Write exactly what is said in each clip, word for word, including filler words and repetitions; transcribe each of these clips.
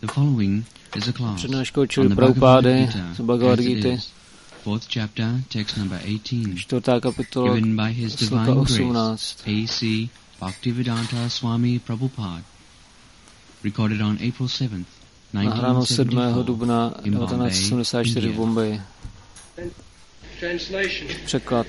The following is a class přednáškou čili Prabhupády z Bhagavad Gita, fourth chapter, text number eighteen, čtvrtá kapitola, given by His Divine Grace, A C Bhaktivedanta Swami Prabhupada, recorded on April seventh, nahráno sedmého dubna in devatenáct set sedmdesát čtyři v Bombeji. Překlad.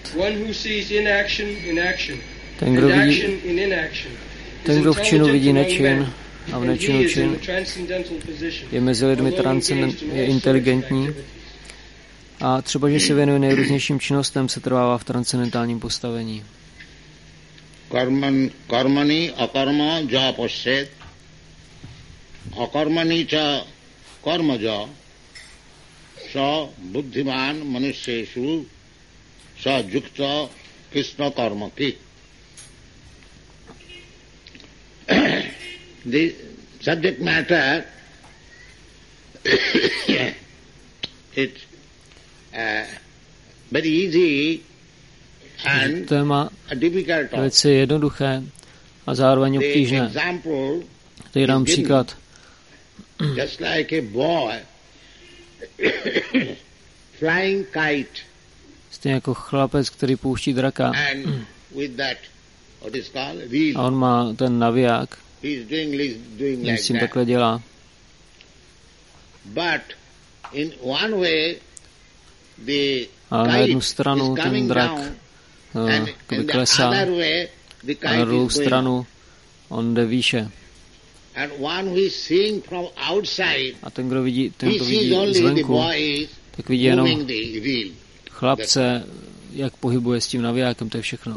Ten, kdo vidí, ten, kdo v činu vidí nečin a v nečinu čin, je mezi lidmi transcendent, je inteligentní a třeba, že se věnuje nejrůznějším činnostem, se trvává v transcendentálním postavení. Karman, karmani akarma ja pashet, akarmani cha karma ja, sa buddhiman manusheshu, sa yukta krishna karma ki. The subject matter it's uh, very easy and téma difficult. Velice jednoduché a zároveň obtížné. Tady dám příklad. Just like a boy flying kite. Stejně jako chlapec, který pouští draka. And with that, what is called, reel. A on má ten naviják. He's doing, he's doing like S tím that. takhle dělá. But in one way, the A na jednu kite stranu is ten coming drak down, uh, and in the klesá, other way, the a na kite druhou is going stranu on jde výše. and one who is seeing from outside, A ten, kdo vidí, ten, he kdo sees vidí only the zvenku, boy is tak vidí jenom moving the reel. chlapce, jak pohybuje s tím navijákem, to je všechno.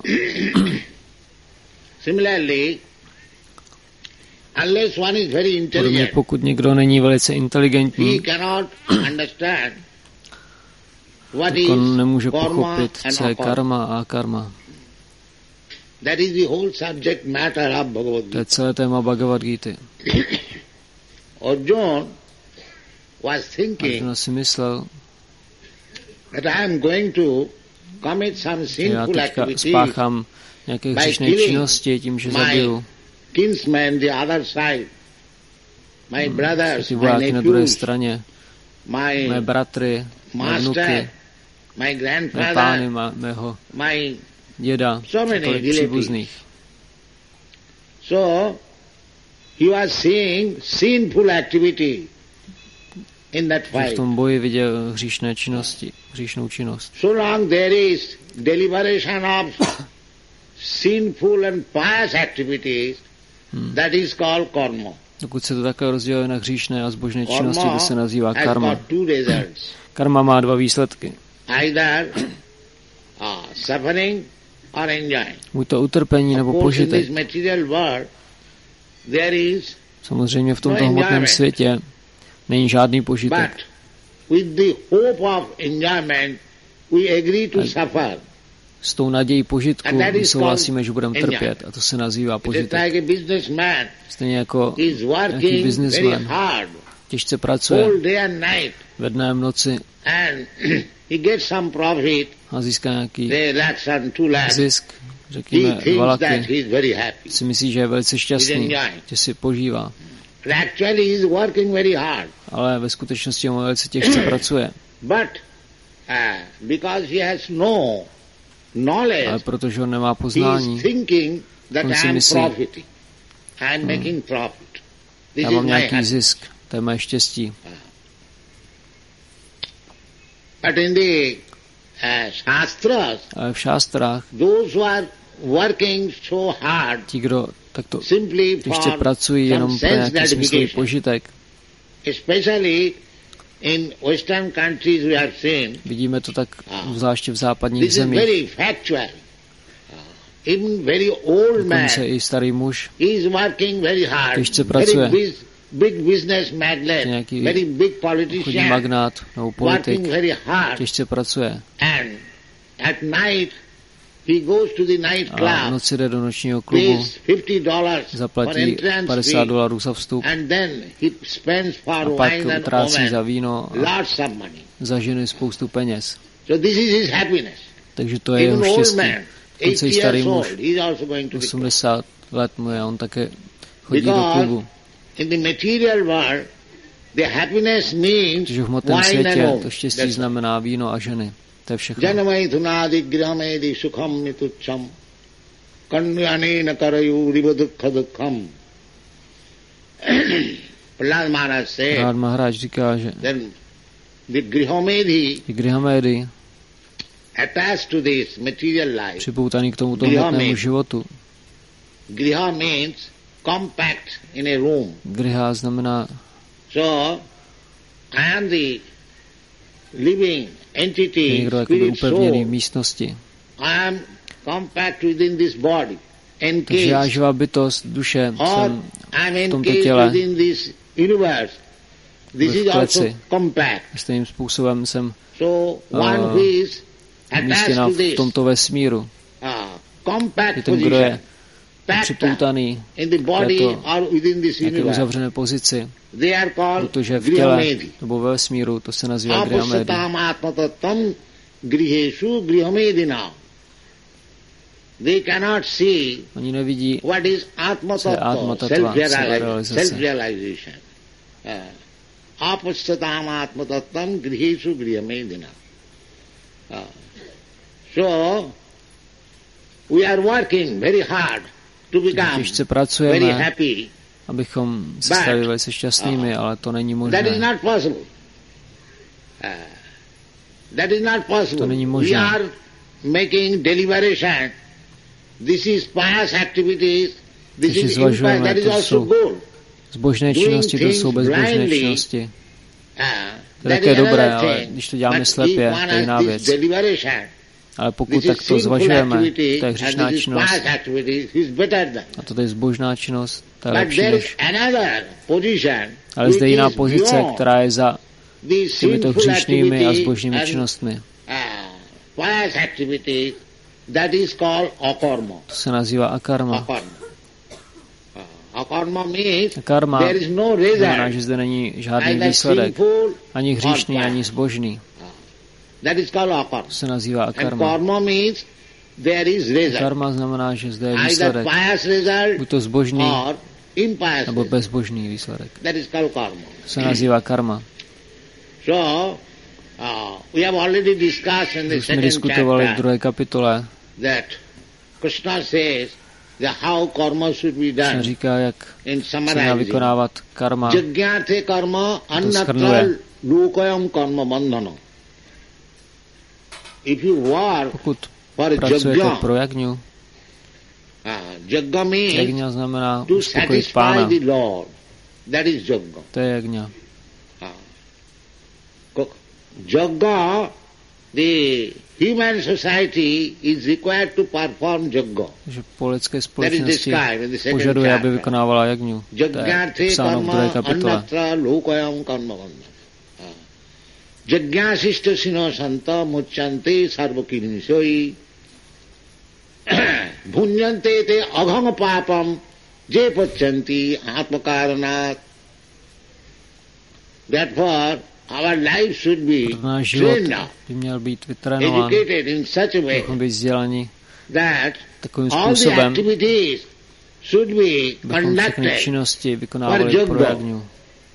Similarly, unless one is very Podobně intelligent, pokud někdo není velice he inteligentní, cannot understand what tak is on nemůže karma pochopit, and co je akarma. karma a akarma. That is the whole subject matter of Bhagavad To Gita. je celé téma Bhagavad Gita. Arjuna was thinking Arjuna si myslel, that I am going to commit some že já sinful teďka activity, spáchám nějaké by hříšné killing činnosti tím, že my zabiju kinsmen the other side, my brothers, ty my vojáky na druhé nephews, straně, my mé bratry, mé vnuky, master, my mé grandfather, pány, má- mého my děda, so many tolik relatives. příbuzných. So he was seeing sinful activity in that Že v fight. tom boji viděl hříšné činnosti, hříšnou činnost. So long there is deliberation of sinful and pious activities, Hmm. that is called karma. Dokud se to takhle rozděluje na hříšné a zbožné činnosti, Karma to se nazývá has karma. got two results. Karma má dva výsledky. Either uh, suffering or enjoying. Buď to utrpení nebo Of course, in this požitek. material world, there is, Samozřejmě v tomto no hmotném enjoyment. světě není žádný but požitek. with the hope of enjoyment, we agree to I- suffer. S tou nadějí požitku And that my is souhlasíme, že budeme called trpět. A to se nazývá It is požitek. like a businessman Stejně jako is nějaký working very businessman hard, těžce pracuje whole day and night, ve dne a v noci and he gets some profit, a získá nějaký say lakhs and two lakhs. zisk, He řekněme dva thinks that laky, he is very happy. si myslí, že je velice šťastný, enjoying. že si požívá. But actually he is working very hard. Ale ve skutečnosti on velice těžce pracuje. But uh, because he has no knowledge, Ale protože on nemá he poznání, is thinking that on I si am myslí, profiting. I am making profit. This já is mám my nějaký happiness. zisk, to je moje štěstí. But in the uh, Shastras, Ale v šástrách those who are working so hard ti, kdo takto simply těžce for pracují some jenom pro sense nějaký smyslový gratification, požitek, especially in Western countries we have seen, vidíme to tak zvláště v západních this is zemích. very factual. Uh, even very old man, Dokonce i starý muž he is working very hard, Těžce very pracuje. big, big business magnate, Nějaký very big obchodní politician, magnát nebo politik working very hard, těžce pracuje and at night he goes to the night a v club, noci jde do nočního klubu, pays fifty dollars for zaplatí entrance padesát fee, dolarů za vstup and then he spends for a pak wine and utrácí za women víno a lots of money. za ženy spoustu peněz. So this is his happiness. Takže to je jeho Even old štěstí. man, Dokonce i eighty starý years muž, old, he is also going to the club. osmdesát let mu je, on také chodí do Because klubu. in the material world, Protože v hmotném světě to štěstí znamená víno a ženy. To je všechno. Janamai thunádi grihamedi sukham mitucham kanyanena karayu ribadukha dukham. Prahlad Maharaj said, Prahlad Maharaj říká, že the grihamedi grihamedi attached to this material life, připoutaný k tomuto hmotnému životu. Griha means compact in a room. Griha znamená So, I am the living entity, někdo jakoby upevněný v místnosti. I am compact within this body, takže já živá bytost, duše, jsem v tomto těle, v kleci. Stejným způsobem jsem uh, umístěna v tomto vesmíru. Je ten, kdo je připoutaný v této nějaké uzavřené pozici, protože v těle nebo ve vesmíru, to se nazývá grihamedi. Oni nevidí, co je atma tattva, self-realizace. Apastatam atma tattvam grihesu grihamedina. So, we are working very hard to become těžce pracujeme, very happy, abychom se stali velice šťastnými, ale to není možné. That is not possible. Uh, that is not possible. To není možné. We are making deliberation. This is pious activities. This is impious. That is also good. Zbožné činnosti, to jsou bezbožné činnosti. To je také dobré, ale když to děláme slepě, to je jiná věc. Ale pokud takto zvažujeme, to je hříšná činnost. A to je zbožná činnost, to je lepší než. Ale zde je jiná pozice, která je za těmito hříšnými a zbožnými činnostmi. To se nazývá akarma. Karma znamená, že zde není žádný výsledek, ani hříšný, ani zbožný. To se nazývá akarma. Karma znamená, že zde je výsledek, buď to zbožný, nebo bezbožný výsledek. To se nazývá karma. Už jsme diskutovali v druhé kapitole, how karma should be done. Říká, jak se má vykonávat karma. Jagyate karma annatra lokayam karma bandhana. If you work pokud for pracujete jagya, pro jagňu, jagya means jagňa znamená to uspokojit Pána. the Lord. That is jagya. To je jagňa. Jagya, the human society is required to perform jagya. Že po lidské společnosti požaduje, aby vykonávala jagňu. To je psáno v druhé kapitole. Jagyasishta sino santa mucchante sarvakirnisoi bhunjante te agham papam je pachanti atmakaranat. Therefore, our life should be trained up, by měl být vytrénován, educated in such a way být vzdělaní that takovým all the způsobem, activities should be bychom všechny conducted činnosti vykonávali pro jagňu.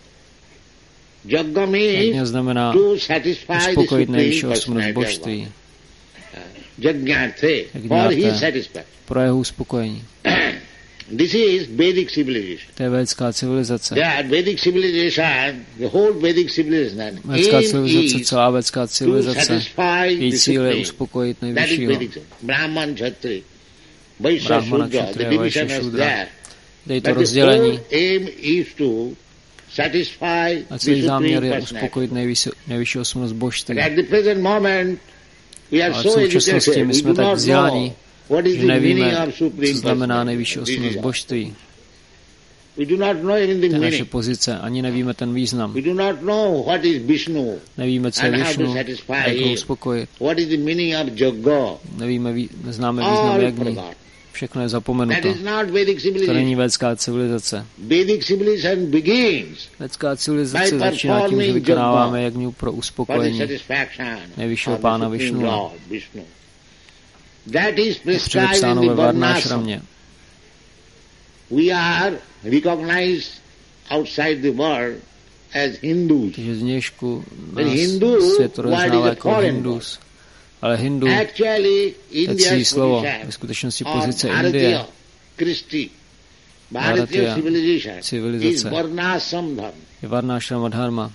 Jagya means znamená to satisfy the uspokojit supreme nejvyšší osobnost personality of božství. Jagyate, for his satisfaction. Pro jeho uspokojení. This is Vedic civilization. To je védská civilizace. That Vedic civilization, the whole Vedic civilization, védská civilizace, celá védská civilizace, její cíl je uspokojit nejvyššího. Brahman, Kshatri, Vaishya, Brahmana, Shudra, Kshatriya, the Vaishya, division is Shudra. there. Dej to But the rozdělení. whole aim is to satisfy A the celý supreme záměr je personality. uspokojit nejvyšší, nejvyšší osobnost božství. At the present moment, we are Ale v so současnosti educated, my we jsme do tak not vzdělaní, know what is že the meaning nevíme, of supreme co znamená personality. nejvyšší This osobnost is all. božství. We do not know even the To je naše meaning. pozice, ani nevíme ten význam. We do not know what is Vishnu, Nevíme, co je and how to Višnu, satisfy jak ho him. uspokojit. What is the meaning of Jagga? Nevíme, ví- neznáme význam All jagní. forgot. Všechno je That zapomenuto. is not Vedic To není civilization. védská civilizace. Vedic civilization begins Védská civilizace by začíná tím, že performing vykonáváme jagga jagňu pro for the uspokojení satisfaction nejvyššího of the pána Supreme Višnua. Lord, Vishnu. That is Je prescribed předepsáno in ve the Varnashram. Varnášramě. We are recognized outside the world as Hindus. Takže zvnějšku nás svět rozeznává jako Hindus. Ale Hindu, to je cizí slovo, ve skutečnosti pozice Indie, Bharatiya civilizace, je Varnášrama dharma.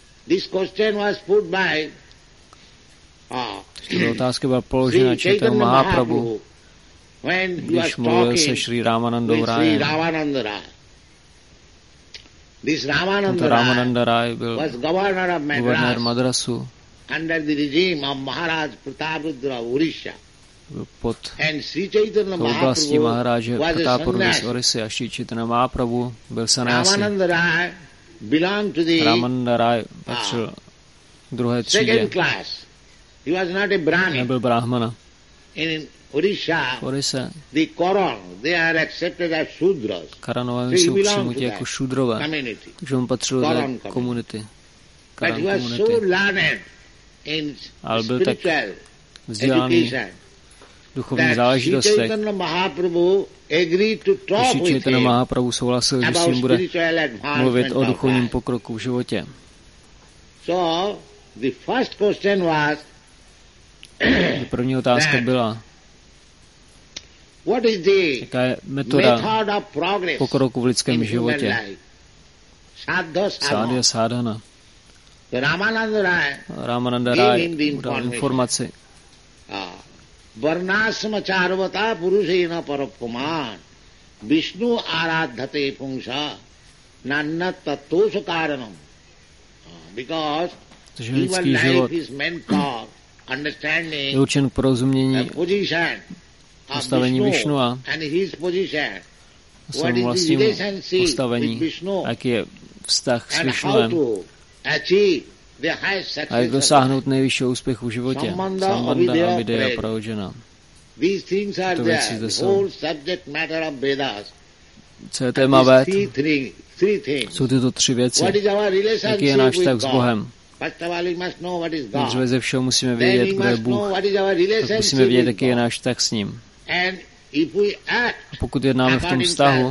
Tato otázka byla položena Chaitanya Mahaprabhu, když mluvil se Šrí Ramanandou Rájem. Tento Ramananda Rai byl guvernér Madrasu pod oblastí Maharáže Pratáparudry z Orisy a Šrí Chaitanya Mahaprabhu byl sanási. Ramananda Rai patřil k druhé třídě. Nebyl brahmana. V Orise Karanovami jsou přimuti jako šudrové, takže on patřil do té komunity. Karan komunity. Ale byl tak vzdělaný v duchovních záležitostech. Šrí Chaitanya Mahaprabhu souhlasil, že s ním bude mluvit o duchovním pokroku v životě. První otázka byla, jaká je metoda pokroku v lidském životě? Sádhya sádhana. Ramananda Rai udal informaci. Varnasama charvata purushena parapuman Vishnu aradhate pungsa nanna tattosha karanam. Because even life is meant for understanding je určen k porozumění postavení Višnua a svému vlastnímu postavení, jaký je vztah s Višnuem a jak dosáhnout nejvyššího úspěchu v životě. Sambandha a Videya Prayojana. Tyto věci zde jsou. Celé téma Véd jsou tyto tři věci. Jaký je náš vztah s Bohem? Nejdříve ze všeho musíme vědět, kdo je Bůh. Tak musíme vědět, jaký je náš vztah s ním. A pokud jednáme v tom vztahu,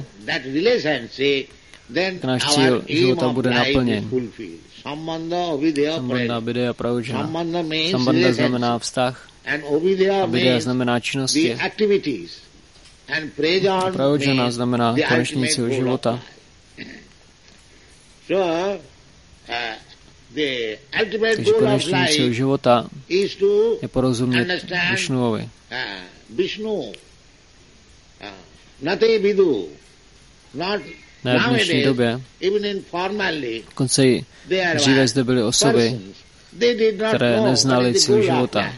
tak náš cíl života bude naplněn. Sambandha, Videya Prayojana. Sambandha znamená vztah a Videya znamená činnosti. A Prayojana znamená konečný cíl života. Takže konečný cíl života je porozumět Višnuovi. Ne v dnešní době, dokonce i dříve zde byly osoby, které neznaly cíl života,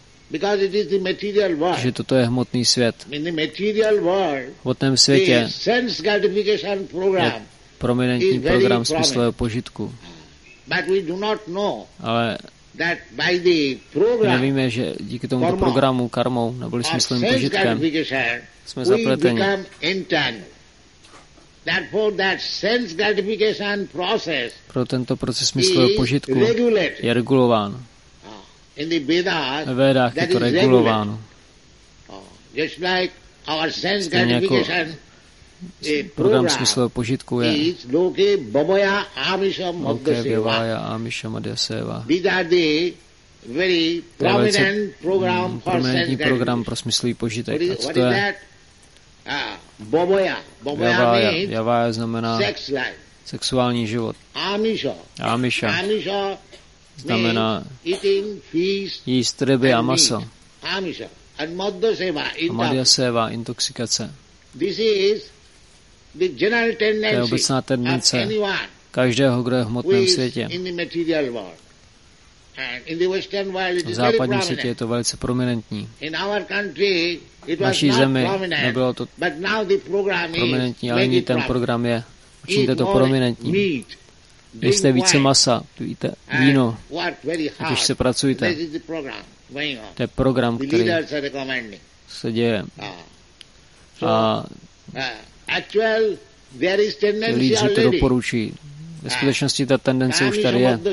že toto je hmotný svět. V hmotném světě je prominentní program smyslového požitku. Ale my nevíme, že díky tomuto programu, karmou, neboli smyslovým požitkem, jsme zapleteni. Pro tento proces smyslového požitku je regulován. Ve Védách je to regulováno. Stejně jako program smyslového požitku je Loke Vyavaya Amisha Madhyaseva. To je velice prominentní program pro smyslový požitek. A co to je? Vyavaya. Vyavaya znamená sexuální život. Amisha znamená jíst ryby a maso. A Madhyaseva, intoxikace. To je obecná tendence každého, kdo je v hmotném světě. V západním světě je to velice prominentní. V naší zemi nebylo to prominentní, ale nyní ten program je. Učiníte to prominentní. Jste více masa, pijte víno, když se pracujte. To je program, který se děje. A lídři to doporučí. Ve skutečnosti ta tendence už tady je.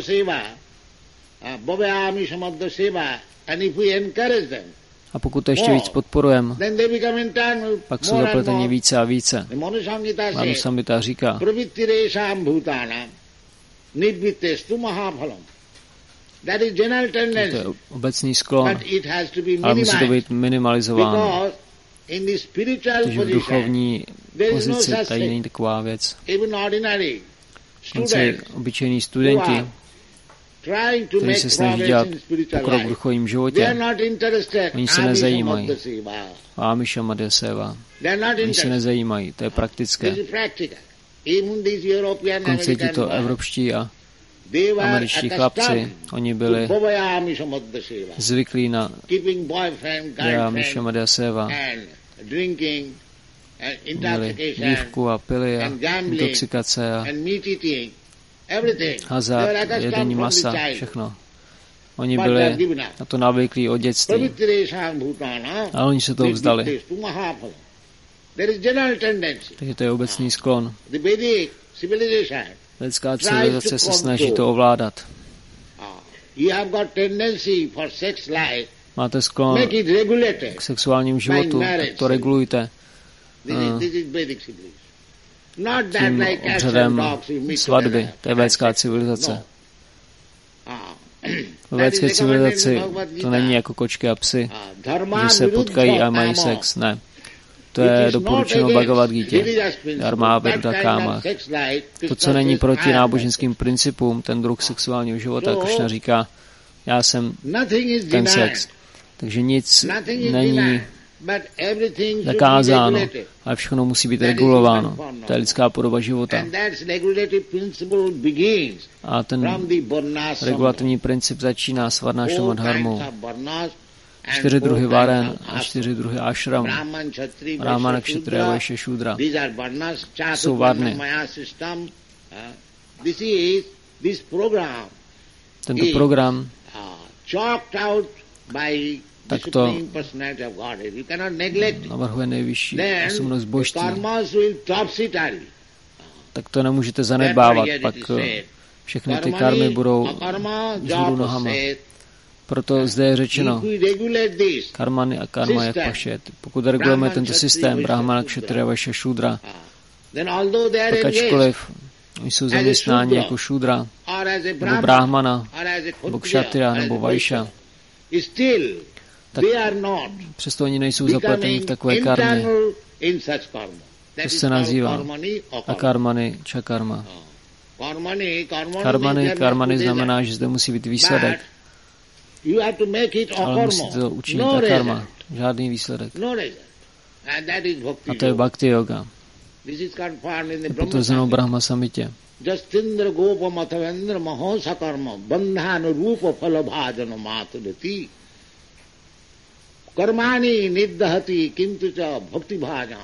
A pokud to ještě víc podporujeme, pak jsou zapleteni více a více. Manu Samhita říká, nidvittestu mahaphalam. That is general tendency. To je obecný sklon, But it has to be ale musí to být minimized. minimalizováno. Because in the spiritual Protože v position, duchovní there is no pozici such tady není thing. taková věc. Even ordinary Konce students obyčejní who studenti, are trying to kteří make se snaží progress dělat in spiritual pokrok v life, duchovním they životě, are not interested. oni se Amisha nezajímají. Madhaseva. Amisha Madhaseva, They are not oni se interested. nezajímají, to je praktické. This is practical. Even these European Konce American tito boys, evropští a they were američtí chlapci, accustomed oni to byli Bhavaya Amisha Madhaseva, zvyklí na keeping boyfriend, Amisha girlfriend, Madhaseva, and drinking, and měli intoxication, dívku a pili a and gambling, intoxikace a and meat eating, everything. They hazard, were accustomed jedení from masa, the child. všechno. Oni But they byli are given up. na to navyklí od dětství, Pavitresam bhutana, ale oni se toho vzdali. nidvittestu mahaphalam. There is general tendency. Takže to je obecný sklon. The Vedic civilization, Lidská civilizace se snaží to ovládat. uh, you have got tendency for sex life, Máte sklon make it regulated. k sexuálnímu životu, tak to regulujte This uh, is, this is Vedic civilization. Not that tím like cats and obřadem dogs you meet svatby. together. To je védská civilizace. No. Ah. V védské That is recommended in civilizaci Bhagavad Gita. to není jako kočky a psy, Ah, dharma že se potkají a mají viruddha sex. Ne. To It je is not doporučeno against Bhagavad Gita. religious principles. Dharma That viruddha kind káma. of sex life, To, Krishna co není says, proti I am náboženským principům, ten druh sexuálního života, So, Krishna říká, já jsem nothing is ten denied. sex. Takže nic Nothing is není denied. But everything should be zakázáno, regulated. ale všechno musí být That is regulováno. conformed. To je lidská podoba života. And that regulative principle begins A ten from the varnashrama. regulativní princip začíná s varnášrama Four dharmou. kinds of varnas and Čtyři four druhy kinds varen of a ashram. čtyři druhy ashram. Brahman, Kshatriya, Brahmana, Vaishya, Kshatriya, Shudra. Vaishya, Shudra. These are varnas, Jsou varny. Chaturvarna Maya system. Uh, this is, this program Tento program uh, chalked out by Tak to disciplining personality of Godhead. You cannot neglect it. navrhuje nejvyšší Then osobnost the božství. karmas will topsy-turvy. Tak to nemůžete zanedbávat, Therefore, pak yet it is said, všechny ty karmani karmy budou akarma vzhůru nohama. japaset. Proto zde je řečeno, If we regulate this, karmany a karma jak system, pašet. Pokud regulujeme Brahman, tento Kshatriya, systém, Vaishya, Brahmana, Shudra. Kshatriya, Vaishya, Shudra, uh, then although they are tak engaged, ačkoliv oni jsou zaměstnáni Shudra, jako šudra, or as a nebo Brahman, brahmana, or as a nebo Kshatriya, kshatriya, or as nebo a vaishya, Vaishya, still tak they are not přesto oni nejsou zapleteni becoming v takové karmě. internal in such karma. That To is se called nazývá karmani or a karma. karmany, čakarma. Karmani, karmani, Karmany, they are karmany not znamená, že zde musí být výsledek, But you have to make it ale akarma. musíte to učinit No a result. karma. Žádný výsledek. No result. And that is bhakti A to je yoga. bhakti yoga. This is confirmed in the Je Brahma potvrzeno v Samhita. Brahma Samhitě. Justindra gopa matavendra mahosa karma bandhana rupa phala bhajana matadati karmani niddhati kintu cha bhakti bhajana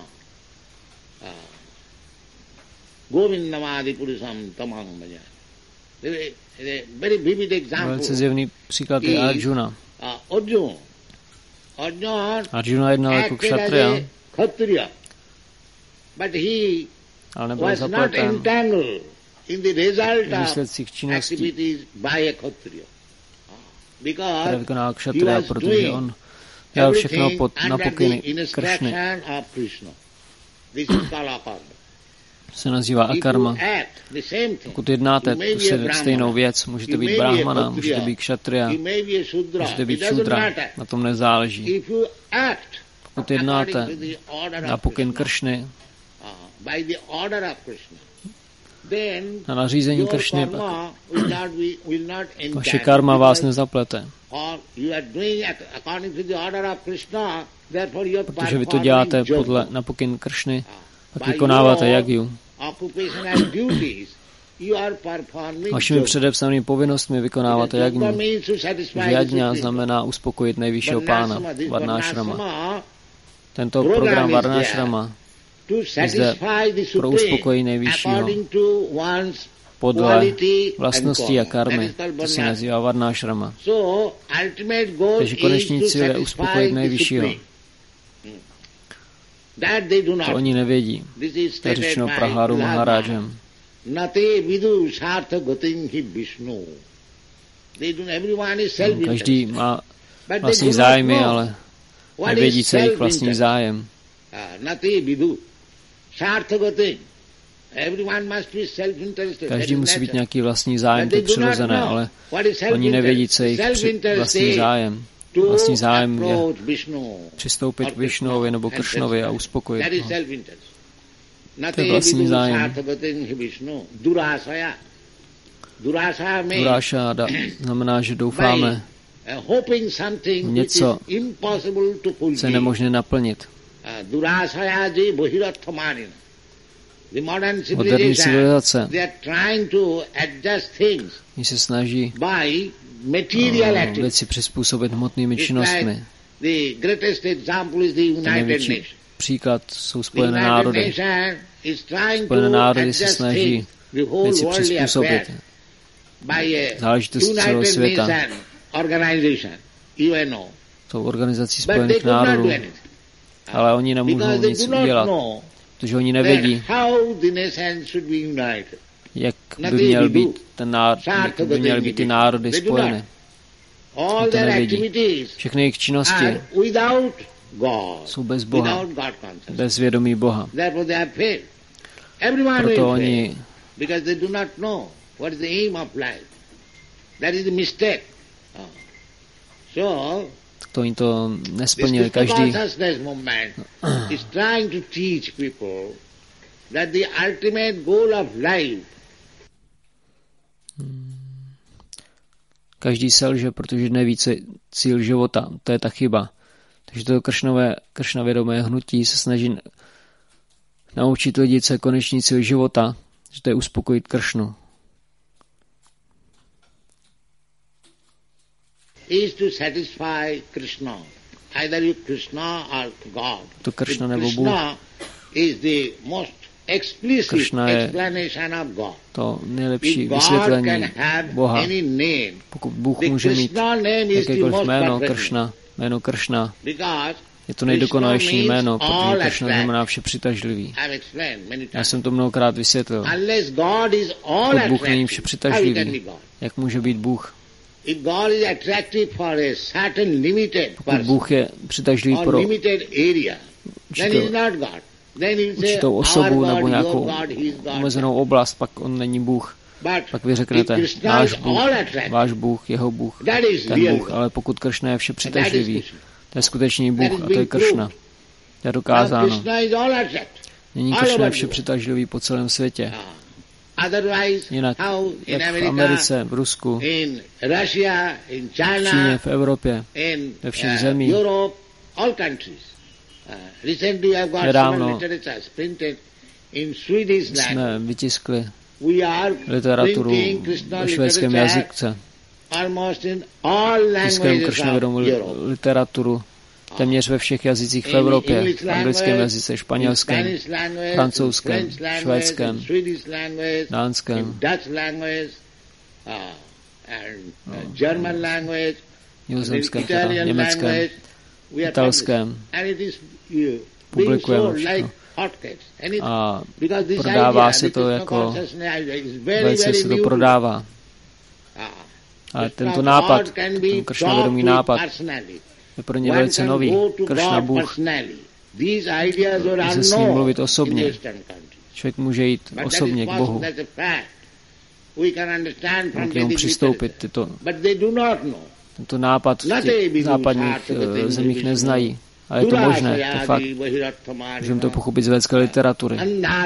govindamadi purusam tamang bhaja. A very vivid example. Velice zjevný příklad je Arjuna. Uh, Arjuna. Arjuna Arjuna jednal jako acted as kshatriya, a kshatriya, but he ale nebyl was not zapleten entangled in the result v of výsledcích činností, activities by a kshatriya. které Because vykonal he kshatriya, was protože doing on dělal všechno everything pod, na under pokyny the Kršny. instruction of Krishna. This is called akarma. Se nazývá If you akarma. act the same thing, Pokud jednáte you may tu be a se- brahmana, stejnou věc, můžete you být may be a brahmana, kshatriya, můžete být kshatriya, you may be a shudra, můžete it být doesn't šudra, matter. na tom nezáleží. If you act Pokud jednáte according to the order na of pokyn Krishna, Kršny, uh, by the order of Krishna, then na nařízení your Kršny, pak karma will not be, will not vaše entangle, karma vás because nezaplete, or you are doing it according to the order of Krishna, therefore you are protože vy to performing děláte yoga. podle na pokyn Kršny, pak By vykonáváte your jagyu. occupational duties, you are performing Vašimi yoga. předepsanými povinnostmi vykonáváte Yoga jagnu. means to satisfy the Yajna Supreme. znamená uspokojit nejvyššího pána, Varnashrama, this Varnášrama. Varnashrama, Tento program program is Varnášrama to satisfy the pro Supreme uspokojení nejvyššího according to one's podle quality vlastností a and karma. karmy. That is called To se Varnashrama. nazývá Varnášrama. So, ultimate goal Takže is konečný to cíl je satisfy uspokojit the nejvyššího. Supreme. Hmm. That they do not. To oni nevědí. This is To je stated řečeno by Prahladu Lama. Maharážem. Nate vidu sartha gatin hi Vishnu. They do, everyone is self-interested. Každý má But they vlastní do not zájmy, know ale what nevědí, is co je jejich vlastní self-interest. zájem. Ah, Nate vidu sartha gatin. Každý musí být nějaký vlastní zájem, to je přirozené, ale oni nevědí, co je jejich vlastní zájem. Vlastní zájem je přistoupit k Višnuovi nebo Kršnovi a uspokojit ho. To je vlastní zájem. Durášáda znamená, že doufáme v něco, co je nemožné naplnit. Moderní civilizace, oni se snaží uh, věci přizpůsobit hmotnými činnostmi. Ten největší příklad jsou Spojené národy. Spojené národy se snaží věci přizpůsobit. Záležitost celého světa. Tou organizací Spojených národů. Ale oni nemůžou nic udělat, protože oni nevědí, jak by měl být ten národ, jak by měly být ty národy spojeny. Oni to nevědí. Všechny jejich činnosti jsou bez Boha, bez vědomí Boha. Proto oni to oni to nesplnili. Každý Každý selže, protože neví, co je cíl života. To je ta chyba. Takže to Kršnové, Kršnavědomé hnutí se snaží naučit lidi, co je konečný cíl života, že to je uspokojit Kršnu. To Kršna nebo Bůh. Kršna je to nejlepší vysvětlení Boha. Pokud Bůh může mít jakékoliv jméno Kršna, jméno Kršna, je to nejdokonalejší jméno, protože Kršna znamená vše přitažlivý. Já jsem to mnohokrát vysvětlil. Pokud Bůh není vše přitažlivý, jak může být Bůh? Pokud Bůh je přitažlivý pro určitou osobu nebo nějakou omezenou oblast, pak on není Bůh. Pak vy řeknete, náš Bůh, váš Bůh, jeho Bůh, ten Bůh, ale pokud Kršna je vše přitažlivý, to je skutečný Bůh a to je Kršna. To je dokázáno. Není Kršna vše přitažlivý po celém světě. Jinak, jak v Americe, v Rusku, v Číně, v Evropě, ve všech zemích, nedávno jsme vytiskli literaturu ve švédském jazyce. Tiskujeme Kršnavědomou literaturu téměř ve všech jazycích v Evropě, v anglickém jazyce, španělském, francouzském, švédském, dánském, nizozemském, německém, italském. Publikujeme všechno. A prodává se to jako, velice se to prodává. Ale tento nápad, ten Kršnavědomý nápad, je pro ně velice nový. Kršna Bůh. Může s ním mluvit osobně. Člověk může jít osobně k Bohu. Může k němu přistoupit. Tyto, tento nápad v těch západních uh, zemích neznají. Ale je to možné, to fakt. Můžeme to pochopit z védské literatury.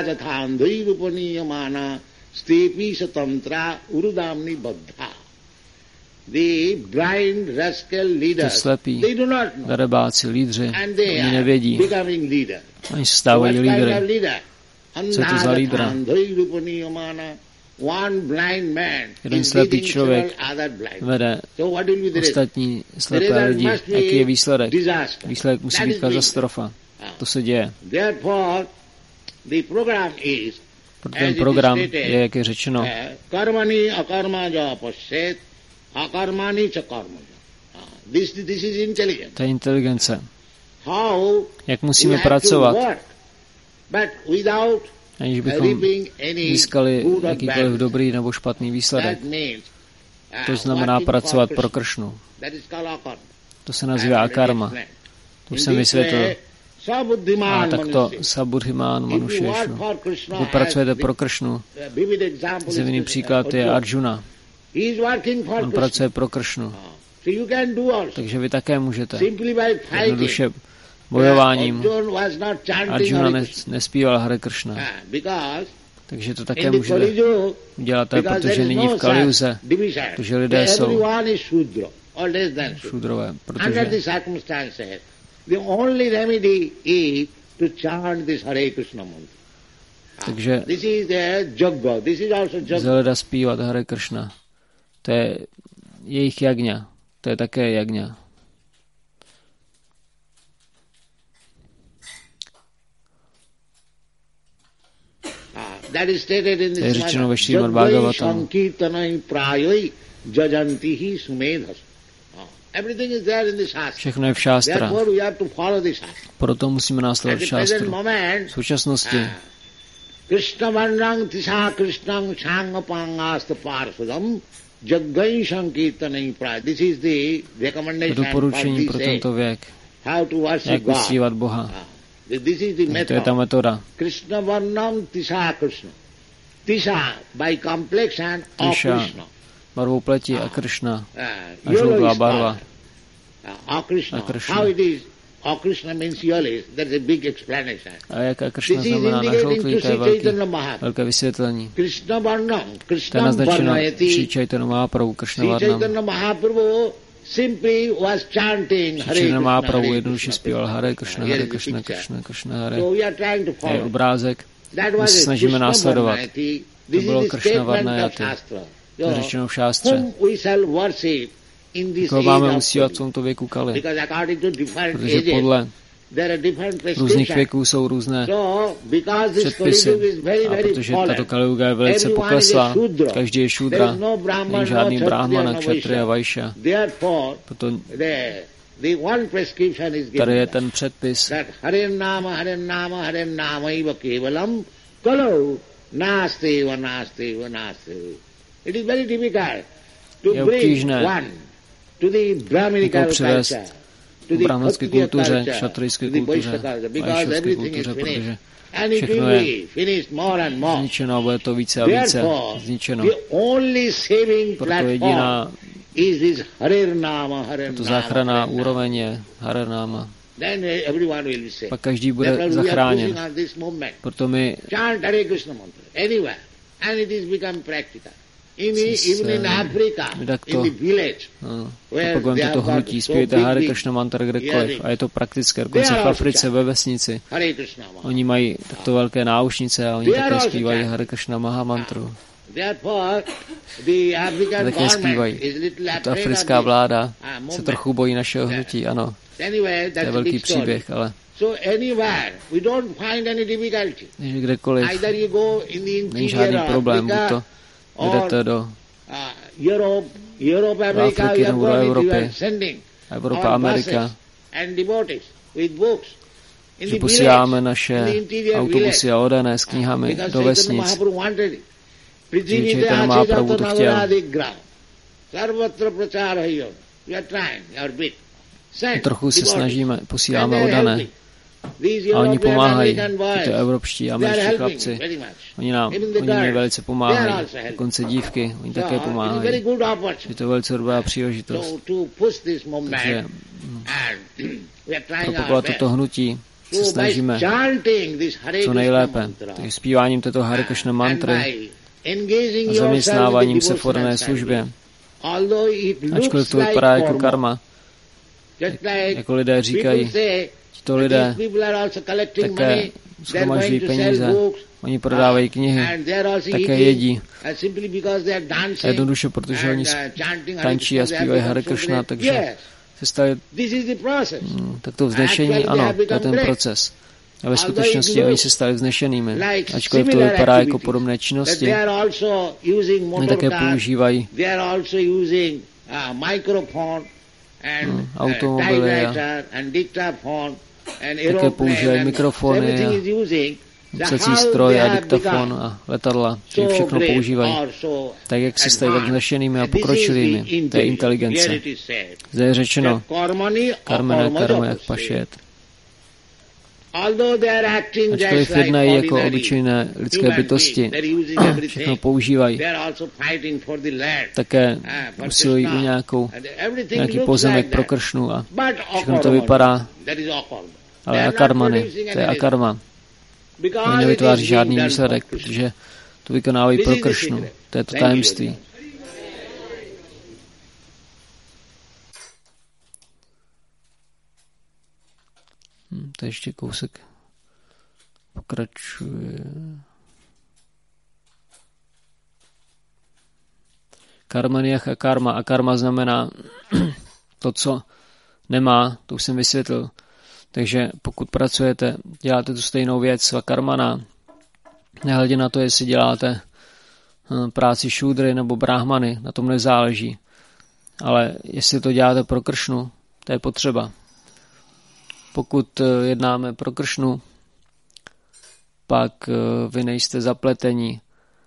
Ty slepí, darebáci, lídři, oni nevědí. Oni se stávají lídry. Co je to za lídra? Jeden slepý člověk vede ostatní slepé lidi. Jaký je výsledek? Výsledek musí být katastrofa. To se děje. Proto ten program je, jak je řečeno, to je inteligence. Jak musíme pracovat, aniž bychom získali jakýkoliv dobrý nebo špatný výsledek. To znamená pracovat pro Kršnu. To se nazývá akarma. To už jsem vysvětlil. A takto Sabudhimán Manušešu. Pokud pracujete pro Kršnu, zjevný příklad je Arjuna. On pracuje pro Kršnu. Takže vy také můžete. Jednoduše bojováním. Arjuna nespíval Hare Kršna. Takže to také můžete udělat, protože nyní v Kaliuze, protože lidé jsou šudrové, protože takže lze lidé zpívat Hare Kršna. To je jejich jagňa. To je také jagňa. To je řečeno ve Šrímad Bhagavatamu. Všechno je v šástra. Proto musíme následovat šástru. V současnosti doporučení pro tento věk, jak uctívat Boha. To je ta metoda. Tisha, barvou pleti a Kršna, a žlutlá barva. A Kršna. A jaká Kršna znamená na žlutlý, to je velký, velké vysvětlení. To je naznačeno Šri Chaitanya Mahaprabhu, Kršna Varnam. Chaitanya Mahaprabhu jednoduše zpíval Hare Kršna, Hare Kršna, Kršna, Kršna, Hare. To je obrázek, my se snažíme následovat. To bylo Kršna Varnayati. To je řečeno v šástře. Koho máme uctívat v tomto věku Kali? Protože podle různých věků jsou různé předpisy. A protože tato Kaliuga je velice pokleslá, každý je šudra, není žádný brahmana, kshatriya, vaishya. Proto tady je ten předpis, je obtížné to přivést k brahmanské kultuře, kšatrijské kultuře, vaishyaské kultuře, protože všechno je zničeno a bude to více a více zničeno. Proto jediná to záchranná úroveň je Haranama. Pak každý bude zachráněn. Proto my my takto no, propagujeme toto hnutí, zpívejte Hare Kršna mantra kdekoliv a je to praktické, dokonce v Africe, ve vesnici. Oni mají takto velké náušnice a oni také zpívají Hare Kršna Maha mantru. Také zpívají. Ta africká vláda se trochu bojí našeho hnutí, ano. To je velký příběh, ale kdekoliv není žádný problém, buď to jdete do Afriky nebo do Evropy, Evropa, Amerika, že posíláme naše autobusy a odané s knihami do vesnic. Sri Chaitanya Mahaprabhu to chtěl. Trochu se snažíme, posíláme odané. A oni pomáhají, tyto evropští a američtí chlapci. Oni nám, oni mi velice pomáhají. Dokonce dívky, oni také pomáhají. Je to velice dobrá příležitost. Takže propagovat toto hnutí se snažíme co nejlépe. Takže zpíváním této Hare Kršna mantry a zaměstnáváním se v orné službě. Ačkoliv to vypadá jako karma, jako lidé říkají, tito lidé také shromažďují peníze, oni prodávají knihy, také jedí. A jednoduše, protože oni tančí a zpívají Hare Kršna, takže se stali hmm, takto vznešení, ano, to je ten proces. A ve skutečnosti oni se stali vznešenými. Ačkoliv to vypadá jako podobné činnosti, oni také používají hmm, automobily a také používají mikrofony a psací stroj a diktafon a letadla. Ty všechno používají. Tak, jak se stají tak vznešenými a pokročilými. To je inteligence. Zde je řečeno karmene karma jak pašet. Ačkoliv jednají jako obyčejné lidské bytosti, všechno používají, také usilují o nějakou, nějaký pozemek pro kršnu a všechno to vypadá, ale akarmany, to je akarma. Oni nevytváří žádný výsledek, protože to vykonávají pro kršnu. To je to tajemství. Hm, to ještě kousek pokračuje. Karmaniach a karma. A karma znamená to, co nemá, to už jsem vysvětlil. Takže pokud pracujete, děláte tu stejnou věc, svakarmana, nehledě na to, jestli děláte práci šúdry nebo bráhmany, na tom nezáleží. Ale jestli to děláte pro kršnu, to je potřeba. Pokud jednáme pro kršnu, pak vy nejste zapletení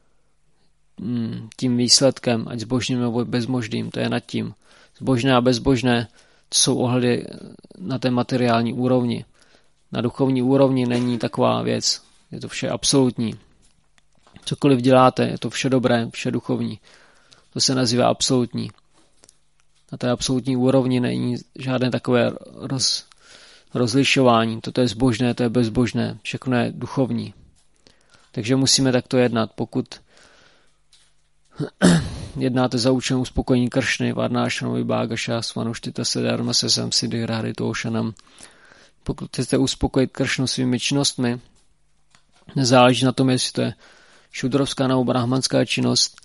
tím výsledkem, ať zbožným nebo bezbožným, to je nad tím. Zbožné a bezbožné jsou ohledy na té materiální úrovni. Na duchovní úrovni není taková věc. Je to vše absolutní. Cokoliv děláte, je to vše dobré, vše duchovní. To se nazývá absolutní. Na té absolutní úrovni není žádné takové roz, rozlišování. Toto je zbožné, to je bezbožné. Všechno je duchovní. Takže musíme takto jednat. Pokud jednáte za účelem uspokojení kršny, varnášanovi bágaša, svanuštita sedarma se sam siddhi haritóšanam. Pokud chcete uspokojit kršnu svými činnostmi, nezáleží na tom, jestli to je šudrovská nebo brahmanská činnost,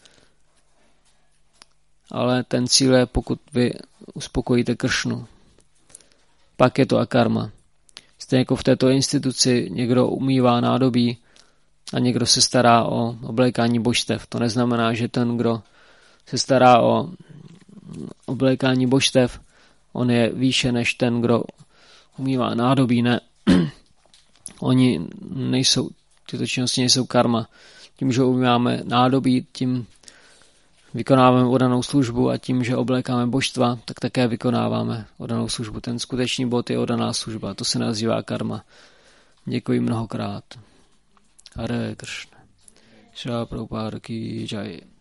ale ten cíl je, pokud vy uspokojíte kršnu. Pak je to akarma. Stejně jako v této instituci někdo umývá nádobí a někdo se stará o oblékání božstev. To neznamená, že ten, kdo se stará o oblékání božstev, on je výše než ten, kdo umývá nádobí. Ne. Oni nejsou, tyto činnosti nejsou karma. Tím, že umýváme nádobí, tím vykonáváme oddanou službu a tím, že oblékáme božstva, tak také vykonáváme oddanou službu. Ten skutečný bod je oddaná služba. To se nazývá karma. Děkuji mnohokrát. Hare Krishna. Šrila Prabhupáda ki jai.